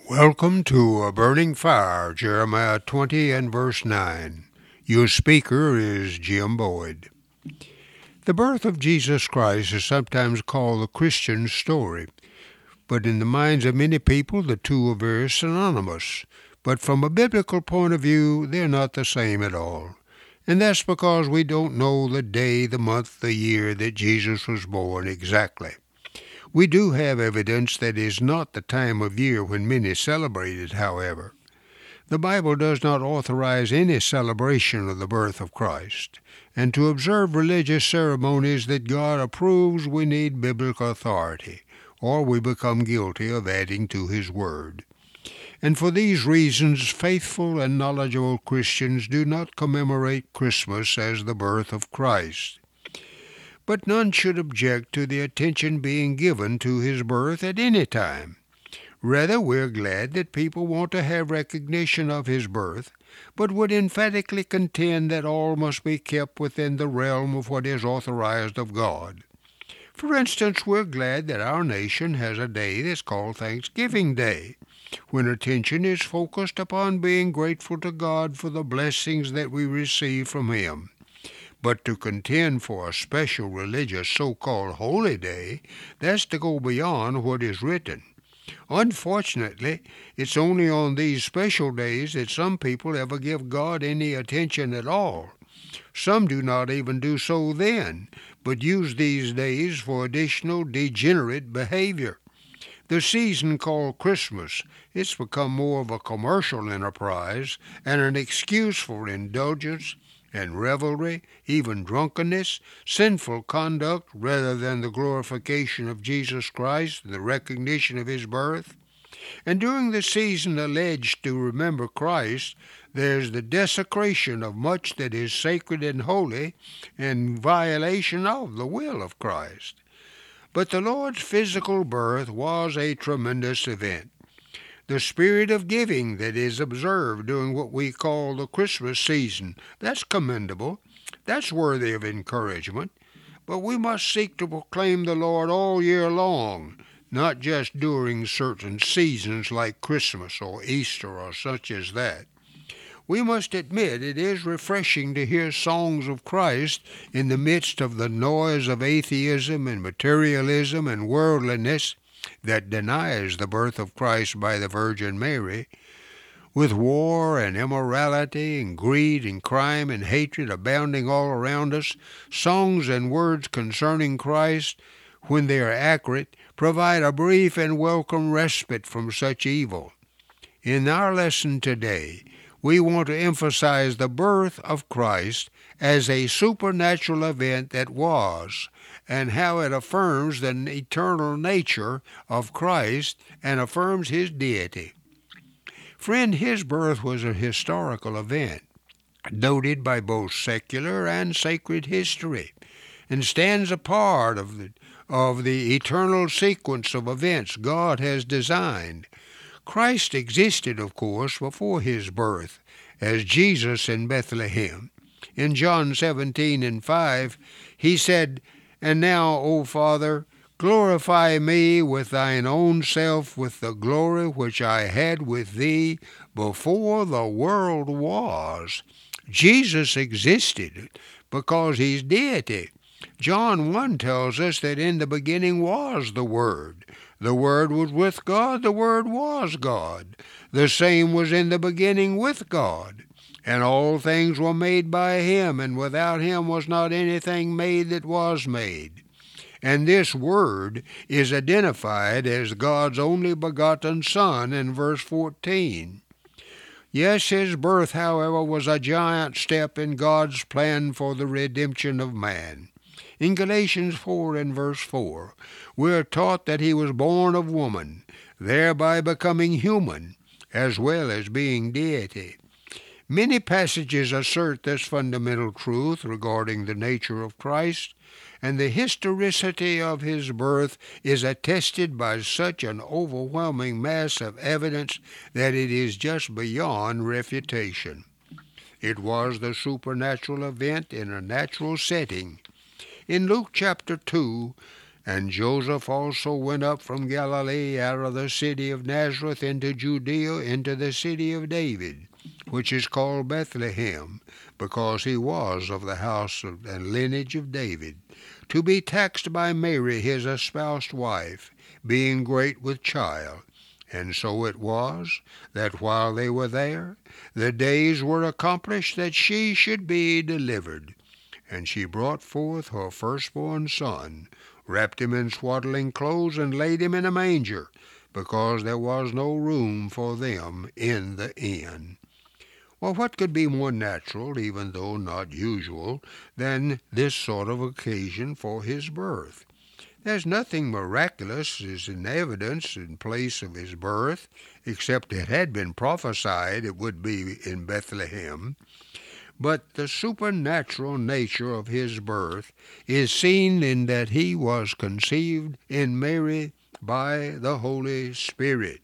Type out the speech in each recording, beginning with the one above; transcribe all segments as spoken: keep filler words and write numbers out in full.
Welcome to A Burning Fire, Jeremiah twenty and verse nine. Your speaker is Jim Boyd. The birth of Jesus Christ is sometimes called the Christian story, but in the minds of many people the two are very synonymous. But from a biblical point of view, they're not the same at all. And that's because we don't know the day, the month, the year that Jesus was born exactly. We do have evidence that is not the time of year when many celebrate it, however. The Bible does not authorize any celebration of the birth of Christ, and to observe religious ceremonies that God approves we need biblical authority, or we become guilty of adding to His Word. And for these reasons, faithful and knowledgeable Christians do not commemorate Christmas as the birth of Christ. But none should object to the attention being given to his birth at any time. Rather, we're glad that people want to have recognition of his birth, but would emphatically contend that all must be kept within the realm of what is authorized of God. For instance, we're glad that our nation has a day that's called Thanksgiving Day, when attention is focused upon being grateful to God for the blessings that we receive from Him. But to contend for a special religious so-called holy day, that's to go beyond what is written. Unfortunately, it's only on these special days that some people ever give God any attention at all. Some do not even do so then, but use these days for additional degenerate behavior. The season called Christmas, it's become more of a commercial enterprise and an excuse for indulgence and revelry, even drunkenness, sinful conduct, rather than the glorification of Jesus Christ and the recognition of His birth. And during the season alleged to remember Christ, there's the desecration of much that is sacred and holy and violation of the will of Christ. But the Lord's physical birth was a tremendous event. The spirit of giving that is observed during what we call the Christmas season, that's commendable. That's worthy of encouragement. But we must seek to proclaim the Lord all year long, not just during certain seasons like Christmas or Easter or such as that. We must admit it is refreshing to hear songs of Christ in the midst of the noise of atheism and materialism and worldliness that denies the birth of Christ by the Virgin Mary. With war and immorality and greed and crime and hatred abounding all around us, songs and words concerning Christ, when they are accurate, provide a brief and welcome respite from such evil. In our lesson today, we want to emphasize the birth of Christ as a supernatural event that was, and how it affirms the eternal nature of Christ and affirms His deity. Friend, His birth was a historical event, noted by both secular and sacred history, and stands a part of the, of the eternal sequence of events God has designed. Christ existed, of course, before His birth, as Jesus in Bethlehem. In John seventeen and five, He said, "And now, O Father, glorify me with Thine own self with the glory which I had with Thee before the world was." Jesus existed because He's deity. John one tells us that in the beginning was the Word. The Word was with God, the Word was God. The same was in the beginning with God. And all things were made by Him, and without Him was not anything made that was made. And this Word is identified as God's only begotten Son in verse fourteen. Yes, His birth, however, was a giant step in God's plan for the redemption of man. In Galatians four and verse four, we are taught that He was born of woman, thereby becoming human, as well as being deity. Many passages assert this fundamental truth regarding the nature of Christ, and the historicity of His birth is attested by such an overwhelming mass of evidence that it is just beyond refutation. It was the supernatural event in a natural setting. In Luke chapter two And Joseph also went up from Galilee out of the city of Nazareth into Judea, into the city of David, which is called Bethlehem, because he was of the house of, and lineage of David, to be taxed by Mary his espoused wife, being great with child. And so it was, that while they were there, the days were accomplished that she should be delivered. And she brought forth her firstborn son, wrapped him in swaddling clothes, and laid him in a manger, because there was no room for them in the inn. Well, what could be more natural, even though not usual, than this sort of occasion for his birth? There's nothing miraculous is in evidence in place of his birth, except it had been prophesied it would be in Bethlehem. But the supernatural nature of his birth is seen in that he was conceived in Mary by the Holy Spirit.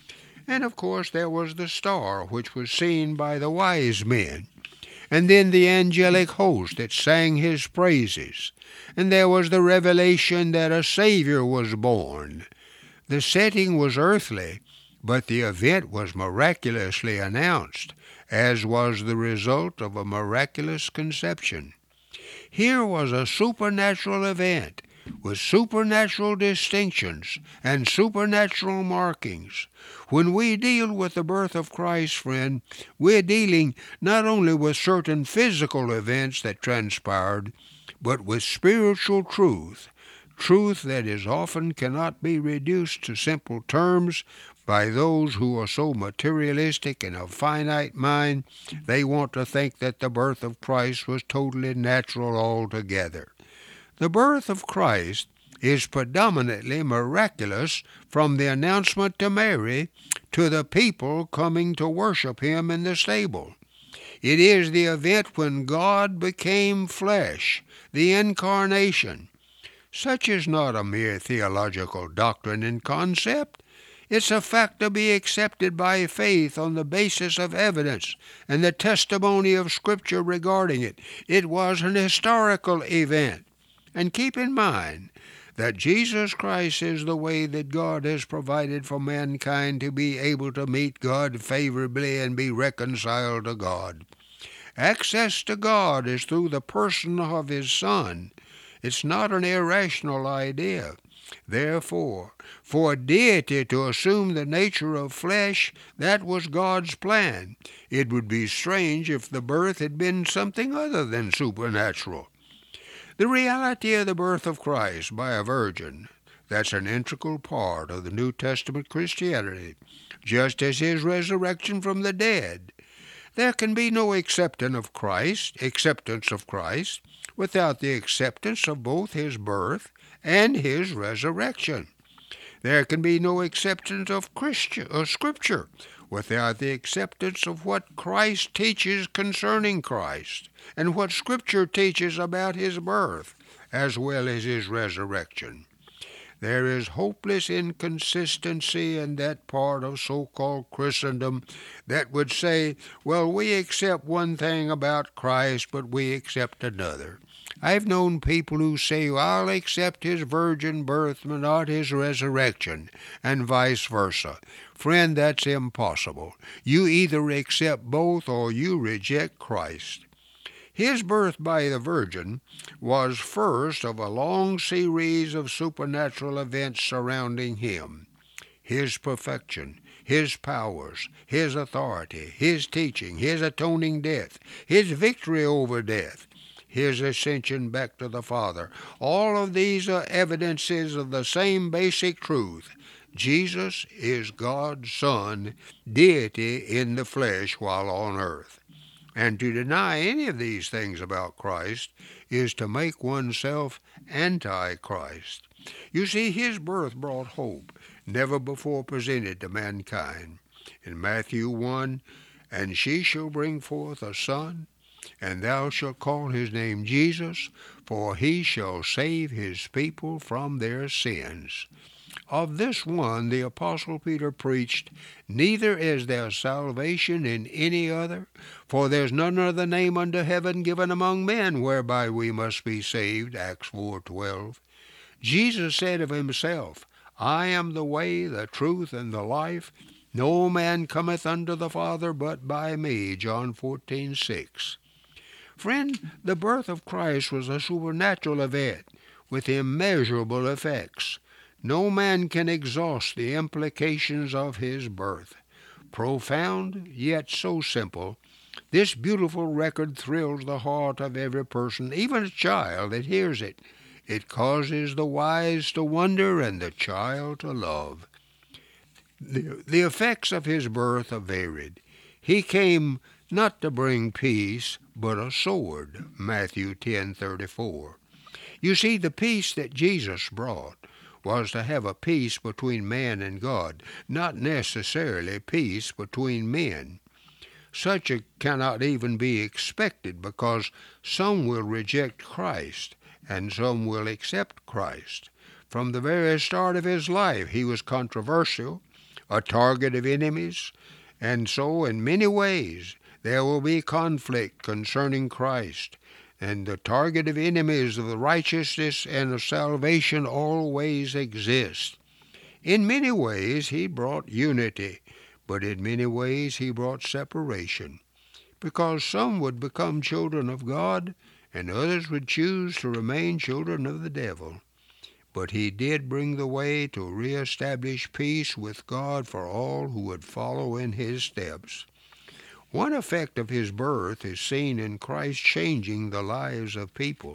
And of course there was the star which was seen by the wise men, and then the angelic host that sang his praises, and there was the revelation that a Savior was born. The setting was earthly, but the event was miraculously announced, as was the result of a miraculous conception. Here was a supernatural event, with supernatural distinctions and supernatural markings. When we deal with the birth of Christ, friend, we're dealing not only with certain physical events that transpired, but with spiritual truth, truth that is often cannot be reduced to simple terms by those who are so materialistic and of finite mind, they want to think that the birth of Christ was totally natural altogether. The birth of Christ is predominantly miraculous, from the announcement to Mary to the people coming to worship him in the stable. It is the event when God became flesh, the incarnation. Such is not a mere theological doctrine and concept. It's a fact to be accepted by faith on the basis of evidence and the testimony of Scripture regarding it. It was an historical event. And keep in mind that Jesus Christ is the way that God has provided for mankind to be able to meet God favorably and be reconciled to God. Access to God is through the person of his Son. It's not an irrational idea. Therefore, for deity to assume the nature of flesh, that was God's plan. It would be strange if the birth had been something other than supernatural. The reality of the birth of Christ by a virgin, that's an integral part of the New Testament Christianity, just as his resurrection from the dead. There can be no acceptance of Christ, acceptance of Christ, without the acceptance of both his birth and his resurrection. There can be no acceptance of Christian, of Scripture without the acceptance of what Christ teaches concerning Christ and what Scripture teaches about his birth as well as his resurrection. There is hopeless inconsistency in that part of so-called Christendom that would say, well, we accept one thing about Christ, but we accept another. I've known people who say, well, I'll accept his virgin birth, but not his resurrection, and vice versa. Friend, that's impossible. You either accept both or you reject Christ. His birth by the Virgin was first of a long series of supernatural events surrounding him. His perfection, his powers, his authority, his teaching, his atoning death, his victory over death, his ascension back to the Father. All of these are evidences of the same basic truth. Jesus is God's Son, deity in the flesh while on earth. And to deny any of these things about Christ is to make oneself anti-Christ. You see, his birth brought hope, never before presented to mankind. In Matthew one, and she shall bring forth a son, and thou shalt call his name Jesus, for he shall save his people from their sins. Of this one the Apostle Peter preached, neither is there salvation in any other, for there's none other name under heaven given among men whereby we must be saved, Acts four twelve. Jesus said of himself, I am the way, the truth, and the life. No man cometh unto the Father but by me, John fourteen six. Friend, the birth of Christ was a supernatural event with immeasurable effects. No man can exhaust the implications of his birth. Profound, yet so simple, this beautiful record thrills the heart of every person, even a child that hears it. It causes the wise to wonder and the child to love. The, the effects of his birth are varied. He came not to bring peace, but a sword, Matthew ten thirty-four. You see, the peace that Jesus brought was to have a peace between man and God, not necessarily peace between men. Such a cannot even be expected, because some will reject Christ and some will accept Christ. From the very start of his life, he was controversial, a target of enemies, and so in many ways there will be conflict concerning Christ, and the target of enemies of the righteousness and of salvation always exist. In many ways he brought unity, but in many ways he brought separation, because some would become children of God and others would choose to remain children of the devil. But he did bring the way to reestablish peace with God for all who would follow in his steps. One effect of his birth is seen in Christ changing the lives of people.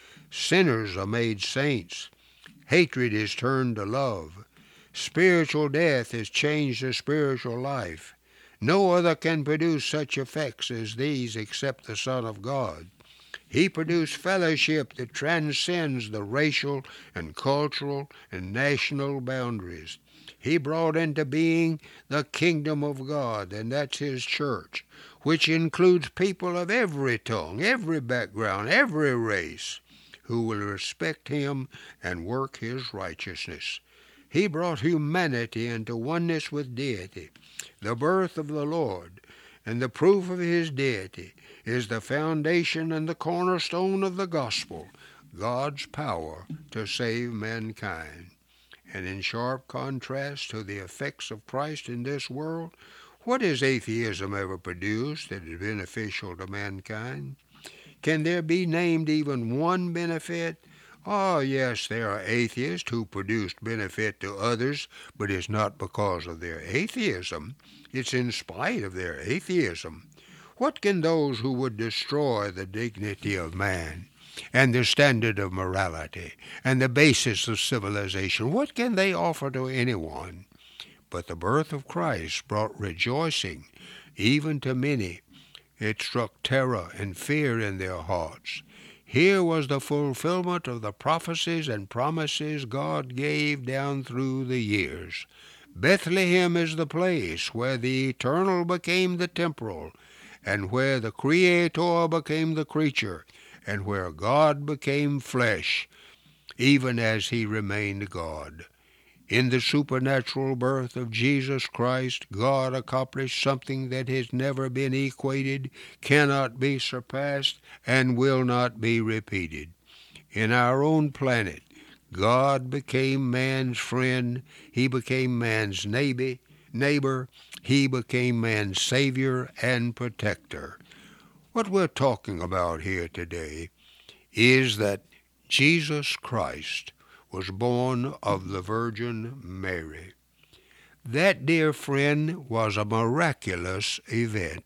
Sinners are made saints. Hatred is turned to love. Spiritual death is changed to spiritual life. No other can produce such effects as these except the Son of God. He produced fellowship that transcends the racial and cultural and national boundaries. He brought into being the kingdom of God, and that's his church, which includes people of every tongue, every background, every race, who will respect him and work his righteousness. He brought humanity into oneness with deity. The birth of the Lord and the proof of his deity is the foundation and the cornerstone of the gospel, God's power to save mankind. And in sharp contrast to the effects of Christ in this world, what has atheism ever produced that is beneficial to mankind? Can there be named even one benefit? Oh, yes, there are atheists who produced benefit to others, but it's not because of their atheism. It's in spite of their atheism. What can those who would destroy the dignity of man and the standard of morality and the basis of civilization, what can they offer to anyone? But the birth of Christ brought rejoicing even to many. It struck terror and fear in their hearts. Here was the fulfillment of the prophecies and promises God gave down through the years. Bethlehem is the place where the eternal became the temporal, and where the Creator became the creature, and where God became flesh, even as he remained God. In the supernatural birth of Jesus Christ, God accomplished something that has never been equated, cannot be surpassed, and will not be repeated. In our own planet, God became man's friend. He became man's neighbor. neighbor. He became man's savior and protector. What we're talking about here today is that Jesus Christ was born of the Virgin Mary. That, dear friend, was a miraculous event.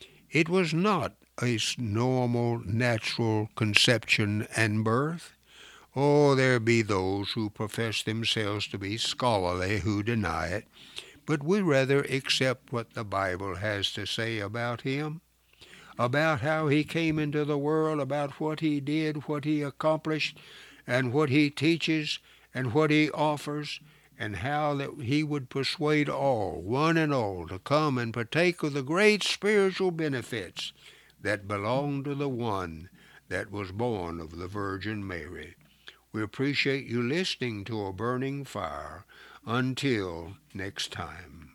It was not a normal, natural conception and birth. Oh, there be those who profess themselves to be scholarly who deny it, but we rather accept what the Bible has to say about him, about how he came into the world, about what he did, what he accomplished, and what he teaches, and what he offers, and how that he would persuade all, one and all, to come and partake of the great spiritual benefits that belong to the one that was born of the Virgin Mary. We appreciate you listening to A Burning Fire. Until next time.